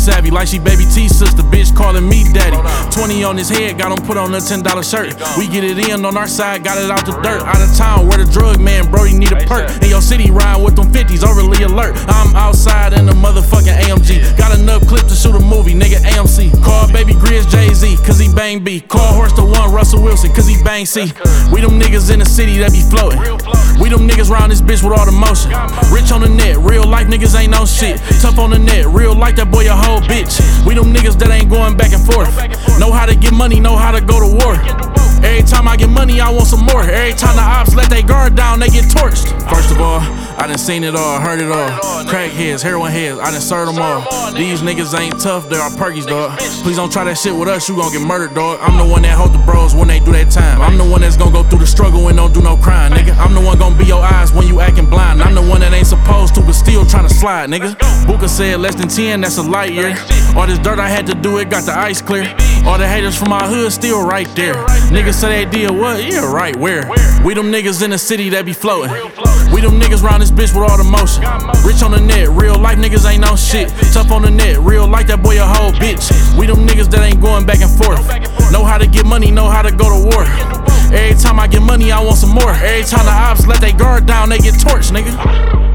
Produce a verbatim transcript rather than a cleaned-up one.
savvy like she baby T sister, bitch calling me daddy. Twenty on his head, got him put on a ten dollar shirt. We get it in on our side, got it out the dirt. Out of town, where the drug man, Brody need a perk. In your city, ride with them fifties, overly alert. I'm outside in the motherfucking A M G. Got enough clip to shoot a movie, nigga A M C. Call baby Grizz Jay-Z, cause he bang B. Call Horse the one, Russell Wilson, cause he bang C. We them niggas in the city that be floating. We them niggas round this bitch with all the motion. Rich on the net, real life niggas ain't no shit. Tough on the net, real life that boy a whole bitch. We them niggas that ain't going back and forth. Know how to get money, know how to go to war. Every time I get money, I want some more. Every time the ops let they guard down, they get torched. First of all, I done seen it all, heard it all. Crackheads, heroin heads, I done served them all. These niggas ain't tough, they are perkies, dog. Please don't try that shit with us, you gon' get murdered, dog. I'm the one that hold the bros when they do that time. I'm the one that's gon' go through the struggle and don't do no crime, nigga. I'm the one gon' be your eyes when you acting blind. I'm the one that ain't supposed to, but still tryna slide, nigga. Booker said less than ten, that's a light year. All this dirt I had to do, it got the ice clear. All the haters from my hood still right there. Niggas say they did what? Yeah, right, where? We them niggas in the city that be floating. We them niggas round this bitch with all the motion. Rich on the net, real life niggas ain't no shit. Tough on the net, real life that boy a whole bitch. We them niggas that ain't going back and forth. Know how to get money, know how to go to war. Every time I get money, I want some more. Every time the ops let they guard down, they get torched, nigga.